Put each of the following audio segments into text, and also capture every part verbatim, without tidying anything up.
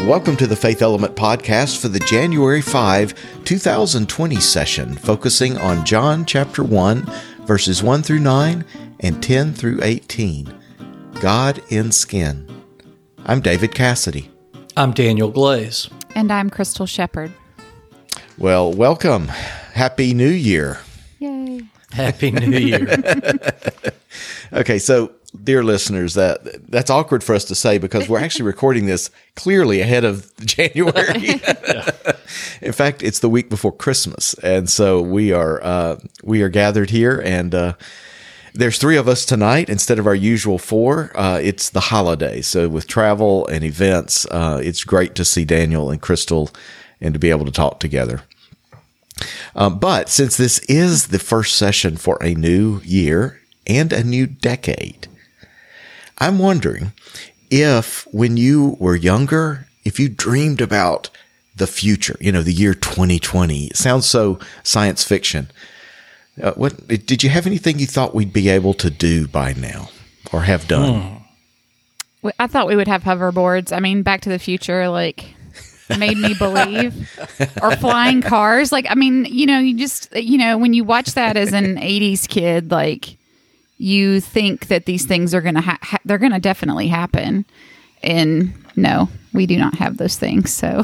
Welcome to the Faith Element Podcast for the January fifth, twenty twenty session, focusing on John chapter one, verses one through nine and ten through eighteen. God in Skin. I'm David Cassidy. I'm Daniel Glaze. And I'm Crystal Shepherd. Well, welcome. Happy New Year. Yay. Happy New Year. Okay, so dear listeners, that that's awkward for us to say because we're actually recording this clearly ahead of January. Yeah. In fact, it's the week before Christmas, and so we are uh, we are gathered here, and uh, there's three of us tonight instead of our usual four. Uh, it's the holiday, so with travel and events, uh, it's great to see Daniel and Crystal and to be able to talk together. Um, but since this is the first session for a new year and a new decade, I'm wondering if when you were younger, if you dreamed about the future, you know, the year twenty twenty, it sounds so science fiction. Uh, what did you have anything you thought we'd be able to do by now or have done? Hmm. I thought we would have hoverboards. I mean, Back to the Future, like, made me believe. Or flying cars. Like, I mean, you know, you just, you know, when you watch that as an eighties kid, like, you think that these things are going to, ha- ha- they're going to definitely happen. And no, we do not have those things. So.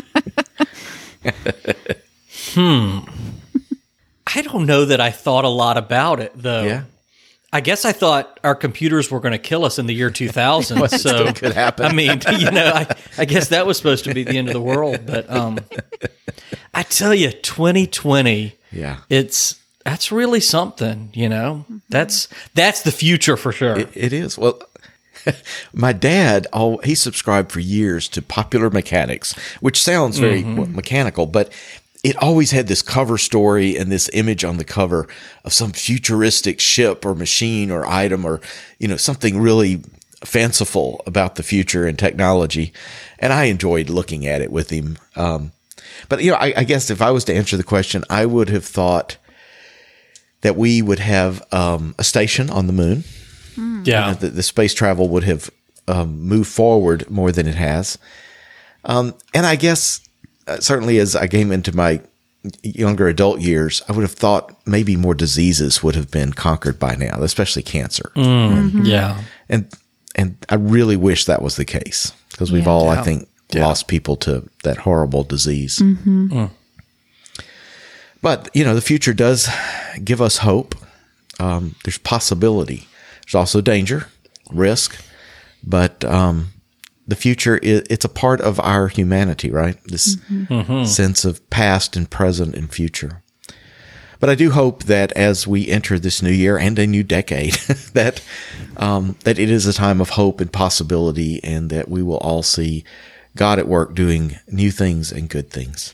hmm. I don't know that I thought a lot about it, though. Yeah. I guess I thought our computers were going to kill us in the year two thousand. Well, so still could happen. I mean, you know, I, I guess that was supposed to be the end of the world. But um, I tell you, twenty twenty, Yeah. it's that's really something. You know, that's that's the future for sure. It, it is. Well, my dad, oh, he subscribed for years to Popular Mechanics, which sounds very Mm-hmm. well, mechanical, but it always had this cover story and this image on the cover of some futuristic ship or machine or item or, you know, something really fanciful about the future and technology. And I enjoyed looking at it with him. Um, but, you know, I, I guess if I was to answer the question, I would have thought that we would have um, a station on the moon. Yeah. You know, the, the space travel would have um, moved forward more than it has. Um, and I guess uh, certainly as I came into my younger adult years, I would have thought maybe more diseases would have been conquered by now, especially cancer. Mm, yeah. And and I really wish that was the case because we've Yeah. all, I Yeah. think, Yeah. lost people to that horrible disease. Mm-hmm. Mm. But, you know, the future does give us hope. Um, there's possibility. There's also danger, risk, but um, the future, is, it's a part of our humanity, right? This Mm-hmm. sense of past and present and future. But I do hope that as we enter this new year and a new decade, that um, that it is a time of hope and possibility, and that we will all see God at work doing new things and good things.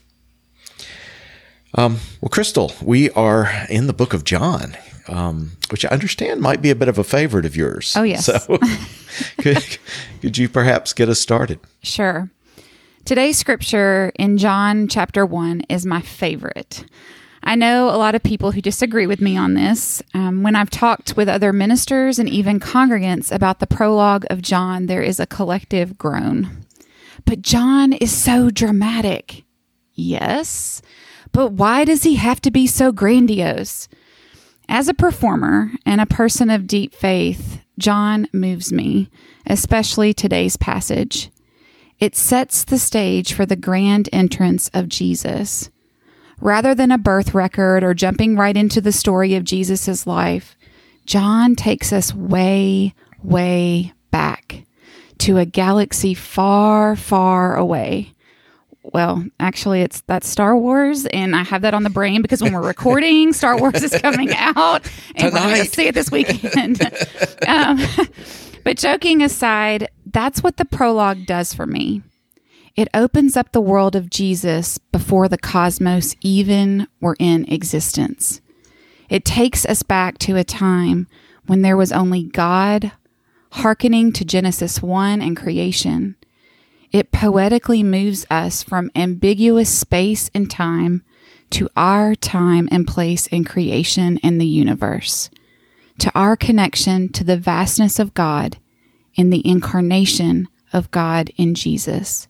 Um, well, Crystal, we are in the book of John, um, which I understand might be a bit of a favorite of yours. Oh, yes. So could, could you perhaps get us started? Sure. Today's scripture in John chapter one is my favorite. I know a lot of people who disagree with me on this. Um, when I've talked with other ministers and even congregants about the prologue of John, there is a collective groan. But John is so dramatic. Yes, but why does he have to be so grandiose? As a performer and a person of deep faith, John moves me, especially today's passage. It sets the stage for the grand entrance of Jesus. Rather than a birth record or jumping right into the story of Jesus' life, John takes us way, way back to a galaxy far, far away. Well, actually, it's that's Star Wars, and I have that on the brain because when we're recording, Star Wars is coming out, and we're going to see it this weekend. um, but joking aside, that's what the prologue does for me. It opens up the world of Jesus before the cosmos even were in existence. It takes us back to a time when there was only God, hearkening to Genesis one and creation. It poetically moves us from ambiguous space and time to our time and place in creation and the universe, to our connection to the vastness of God in the incarnation of God in Jesus,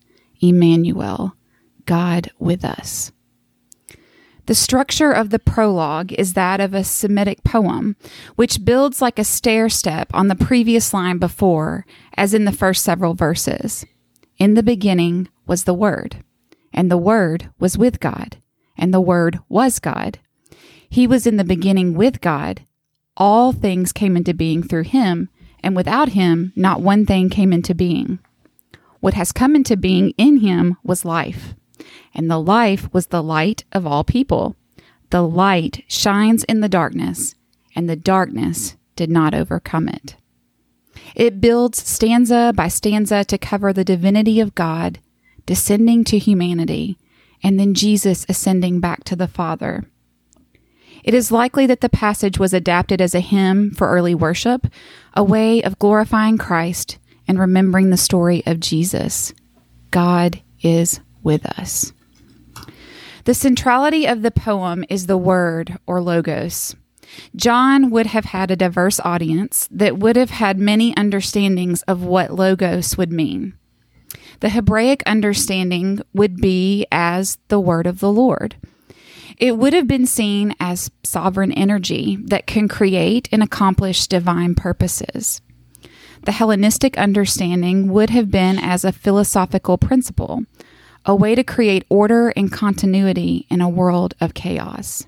Emmanuel, God with us. The structure of the prologue is that of a Semitic poem, which builds like a stair step on the previous line before, as in the first several verses. In the beginning was the Word, and the Word was with God, and the Word was God. He was in the beginning with God. All things came into being through him, and without him, not one thing came into being. What has come into being in him was life, and the life was the light of all people. The light shines in the darkness, and the darkness did not overcome it. It builds stanza by stanza to cover the divinity of God descending to humanity, and then Jesus ascending back to the Father. It is likely that the passage was adapted as a hymn for early worship, a way of glorifying Christ and remembering the story of Jesus. God is with us. The centrality of the poem is the word, or logos. John would have had a diverse audience that would have had many understandings of what logos would mean. The Hebraic understanding would be as the word of the Lord. It would have been seen as sovereign energy that can create and accomplish divine purposes. The Hellenistic understanding would have been as a philosophical principle, a way to create order and continuity in a world of chaos.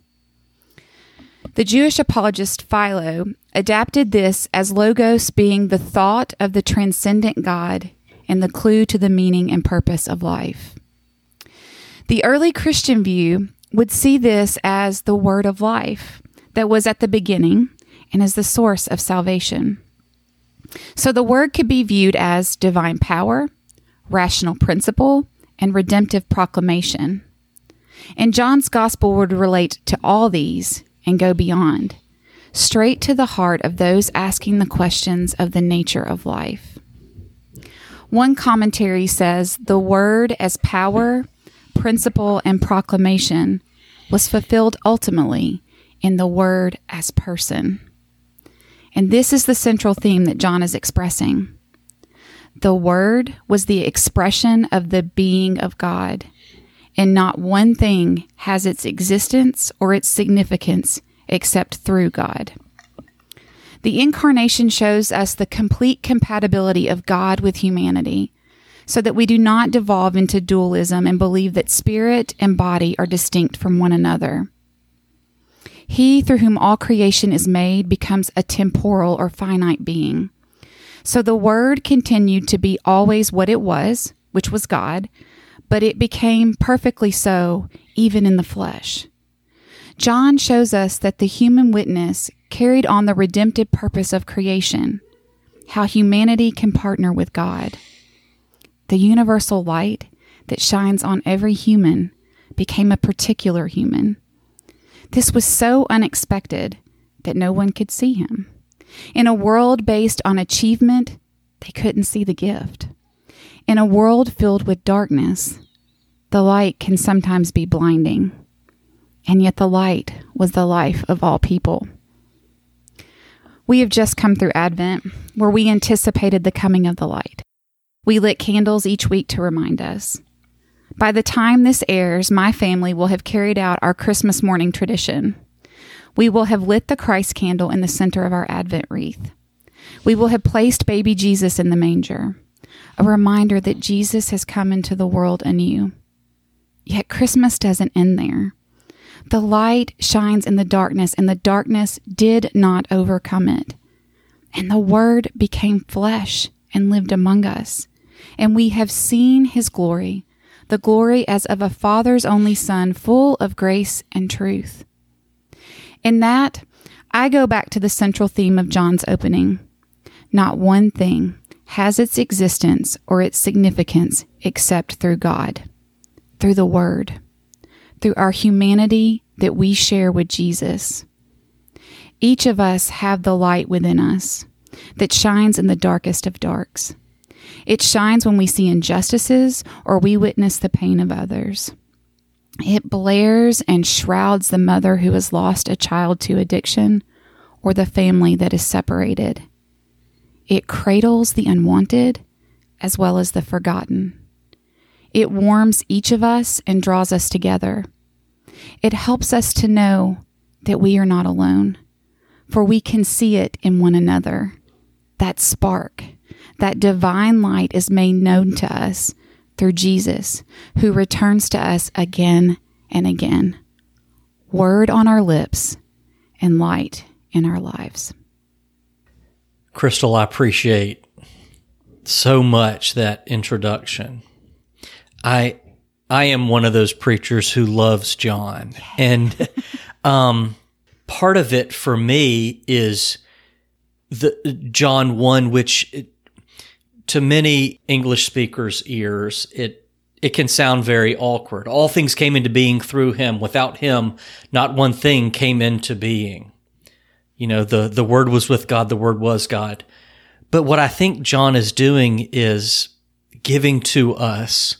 The Jewish apologist Philo adapted this as logos being the thought of the transcendent God and the clue to the meaning and purpose of life. The early Christian view would see this as the word of life that was at the beginning and as the source of salvation. So the word could be viewed as divine power, rational principle, and redemptive proclamation. And John's gospel would relate to all these and go beyond, straight to the heart of those asking the questions of the nature of life. One commentary says the word as power, principle, and proclamation was fulfilled ultimately in the word as person. And this is the central theme that John is expressing. The word was the expression of the being of God, and not one thing has its existence or its significance except through God. The incarnation shows us the complete compatibility of God with humanity, so that we do not devolve into dualism and believe that spirit and body are distinct from one another. He through whom all creation is made becomes a temporal or finite being. So the Word continued to be always what it was, which was God, but it became perfectly so even in the flesh. John shows us that the human witness carried on the redemptive purpose of creation, how humanity can partner with God. The universal light that shines on every human became a particular human. This was so unexpected that no one could see him. In a world based on achievement, they couldn't see the gift. In a world filled with darkness, the light can sometimes be blinding. And yet the light was the life of all people. We have just come through Advent, where we anticipated the coming of the light. We lit candles each week to remind us. By the time this airs, my family will have carried out our Christmas morning tradition. We will have lit the Christ candle in the center of our Advent wreath. We will have placed baby Jesus in the manger, a reminder that Jesus has come into the world anew. Yet Christmas doesn't end there. The light shines in the darkness, and the darkness did not overcome it. And the Word became flesh and lived among us. And we have seen his glory, the glory as of a Father's only Son, full of grace and truth. In that, I go back to the central theme of John's opening. Not one thing has its existence or its significance except through God, through the Word, through our humanity that we share with Jesus. Each of us have the light within us that shines in the darkest of darks. It shines when we see injustices or we witness the pain of others. It blares and shrouds the mother who has lost a child to addiction or the family that is separated. It cradles the unwanted as well as the forgotten. It warms each of us and draws us together. It helps us to know that we are not alone, for we can see it in one another. That spark, that divine light is made known to us through Jesus, who returns to us again and again. Word on our lips and light in our lives. Crystal, I appreciate so much that introduction. I I am one of those preachers who loves John. And um, part of it for me is the John one, which it, to many English speakers' ears, it it can sound very awkward. All things came into being through him. Without him, not one thing came into being. You know, the, the Word was with God, the Word was God. But what I think John is doing is giving to us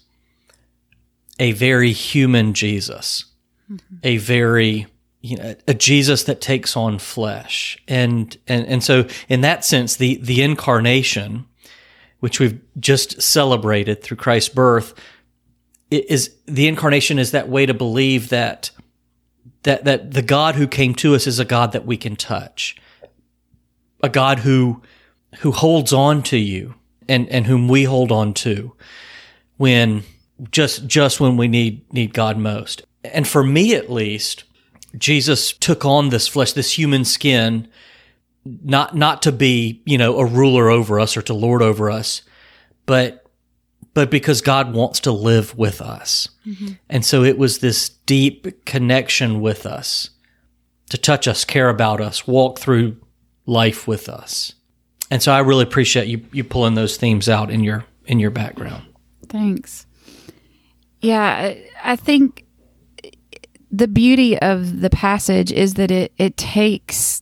a very human Jesus, mm-hmm. a very, you know, a Jesus that takes on flesh. And, and, and so in that sense, the, the incarnation, which we've just celebrated through Christ's birth, is the incarnation is that way to believe that, that, that the God who came to us is a God that we can touch, a God who, who holds on to you and, and whom we hold on to when, just, just when we need, need God most. And for me, at least, Jesus took on this flesh, this human skin, not, not to be, you know, a ruler over us or to lord over us, but, but because God wants to live with us. Mm-hmm. And so it was this deep connection with us, to touch us, care about us, walk through life with us. And so I really appreciate you, you pulling those themes out in your, in your background. Thanks. Yeah, I think the beauty of the passage is that it, it takes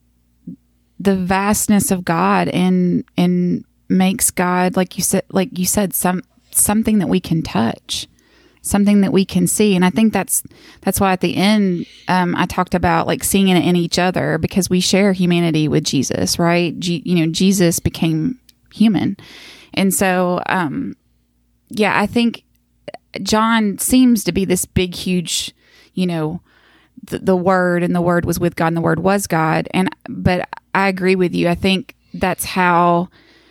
the vastness of God and and makes God, like you said, like you said, some something that we can touch, something that we can see. And I think that's that's why at the end um, I talked about like seeing it in each other, because we share humanity with Jesus, right? G- you know, Jesus became human, and so um, yeah, I think John seems to be this big, huge, you know, the, the Word, and the Word was with God, and the Word was God. And but I agree with you. I think that's how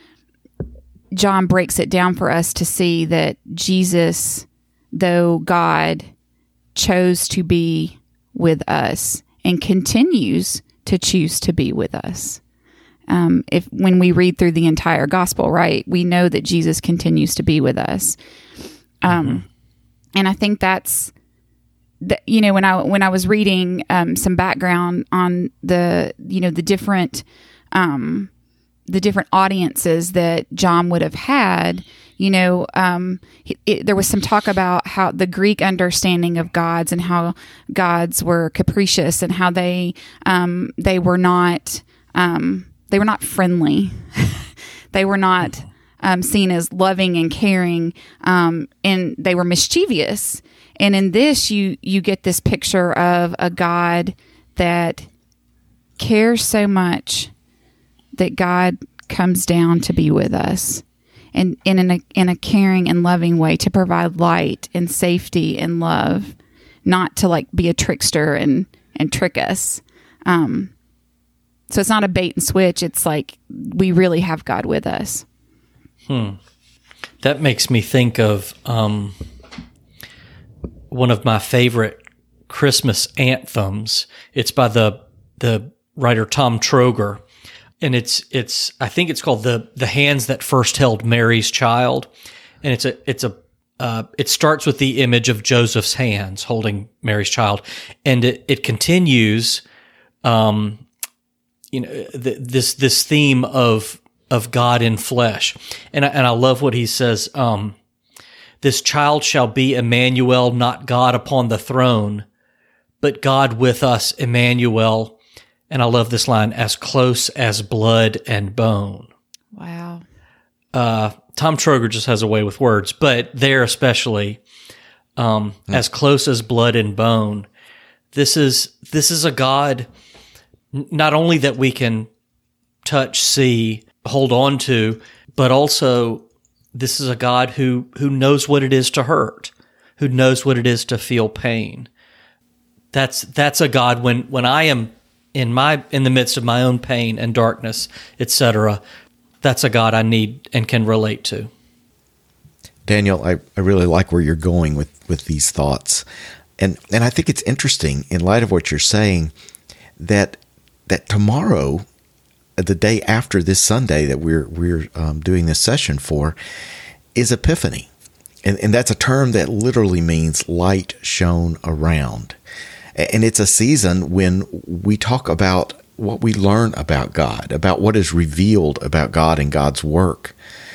John breaks it down for us to see that Jesus, though God, chose to be with us and continues to choose to be with us. Um, if when we read through the entire gospel, right, we know that Jesus continues to be with us. Um, mm-hmm. And I think that's, the, you know, when I when I was reading um, some background on the, you know, the different, um, the different audiences that John would have had, you know, um, it, it, there was some talk about how the Greek understanding of gods and how gods were capricious and how they um, they were not um, they were not friendly, they were not um, seen as loving and caring, um, and they were mischievous. And in this, you you get this picture of a God that cares so much that God comes down to be with us, and, and in a in a caring and loving way to provide light and safety and love, not to like be a trickster and and trick us. Um, so it's not a bait and switch. It's like we really have God with us. Hmm. That makes me think of um, one of my favorite Christmas anthems. It's by the the writer Tom Troger. And it's it's I think it's called the the hands that first held Mary's child, and it's a it's a uh, it starts with the image of Joseph's hands holding Mary's child, and it it continues, um, you know, th- this this theme of of God in flesh, and I, and I love what he says. Um, this child shall be Emmanuel, not God upon the throne, but God with us, Emmanuel. And I love this line, as close as blood and bone. Wow. Uh, Tom Troger just has a way with words, but there especially, um, mm. as close as blood and bone. This is this is a God not only that we can touch, see, hold on to, but also this is a God who, who knows what it is to hurt, who knows what it is to feel pain. That's that's a God when, when I am in my in the midst of my own pain and darkness, et cetera, that's a God I need and can relate to. Daniel, I, I really like where you're going with, with these thoughts. And and I think it's interesting in light of what you're saying that that tomorrow, the day after this Sunday that we're we're um, doing this session for, is Epiphany. And and that's a term that literally means light shone around. And it's a season when we talk about what we learn about God, about what is revealed about God and God's work.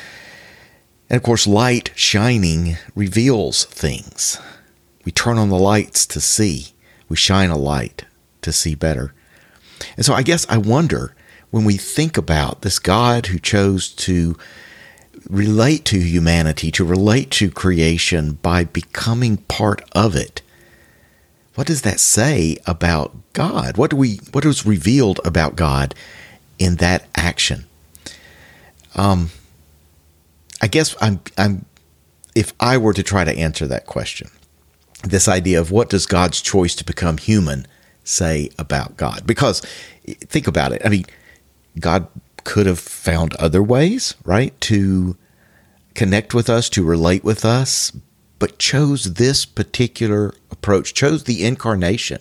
And of course, light shining reveals things. We turn on the lights to see. We shine a light to see better. And so I guess I wonder, when we think about this God who chose to relate to humanity, to relate to creation by becoming part of it, what does that say about God? What do we? What is revealed about God in that action? Um, I guess I'm. I'm. If I were to try to answer that question, this idea of what does God's choice to become human say about God? Because think about it. I mean, God could have found other ways, right, to connect with us, to relate with us, but chose this particular approach, chose the incarnation.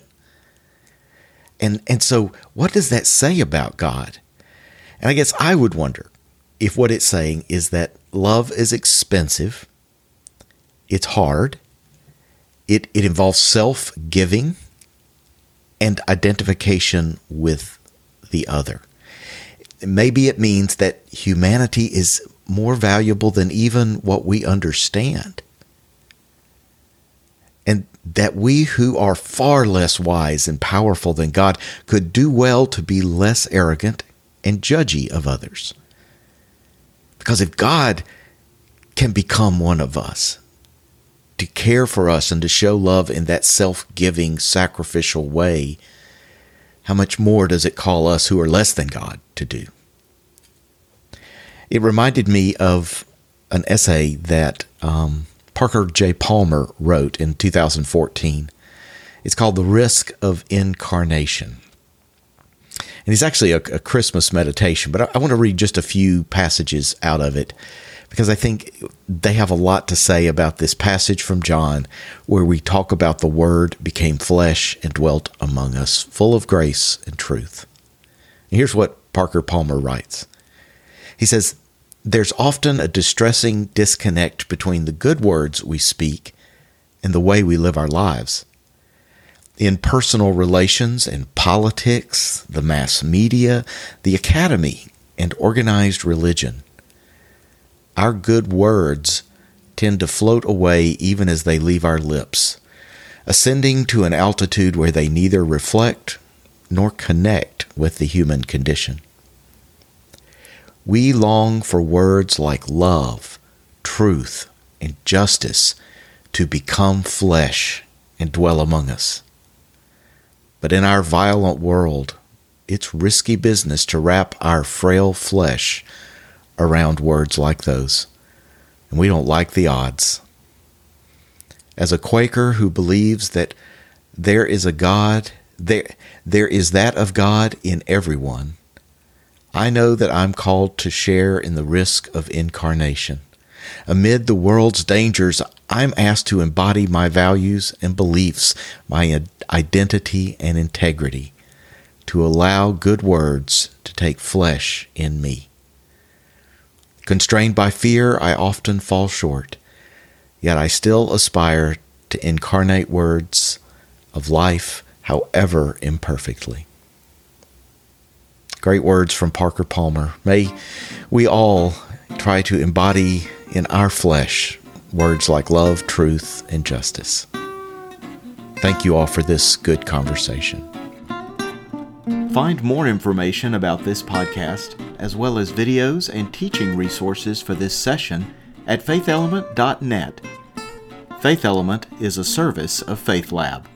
And and so what does that say about God? And I guess I would wonder if what it's saying is that love is expensive, it's hard, it, it involves self-giving and identification with the other. Maybe it means that humanity is more valuable than even what we understand. And that we who are far less wise and powerful than God could do well to be less arrogant and judgy of others. Because if God can become one of us, to care for us and to show love in that self-giving, sacrificial way, how much more does it call us who are less than God to do? It reminded me of an essay that um, Parker J. Palmer wrote in two thousand fourteen. It's called The Risk of Incarnation. And it's actually a, a Christmas meditation, but I, I want to read just a few passages out of it because I think they have a lot to say about this passage from John where we talk about the Word became flesh and dwelt among us, full of grace and truth. And here's what Parker Palmer writes. He says, "There's often a distressing disconnect between the good words we speak and the way we live our lives. In personal relations and politics, the mass media, the academy, and organized religion, our good words tend to float away even as they leave our lips, ascending to an altitude where they neither reflect nor connect with the human condition. We long for words like love, truth, and justice to become flesh and dwell among us. But in our violent world, it's risky business to wrap our frail flesh around words like those, and we don't like the odds. As a Quaker who believes that there is a God, there, there is that of God in everyone, I know that I'm called to share in the risk of incarnation. Amid the world's dangers, I'm asked to embody my values and beliefs, my identity and integrity, to allow good words to take flesh in me. Constrained by fear, I often fall short, yet I still aspire to incarnate words of life, however imperfectly." Great words from Parker Palmer. May we all try to embody in our flesh words like love, truth, and justice. Thank you all for this good conversation. Find more information about this podcast, as well as videos and teaching resources for this session at faith element dot net. Faith Element is a service of Faith Lab.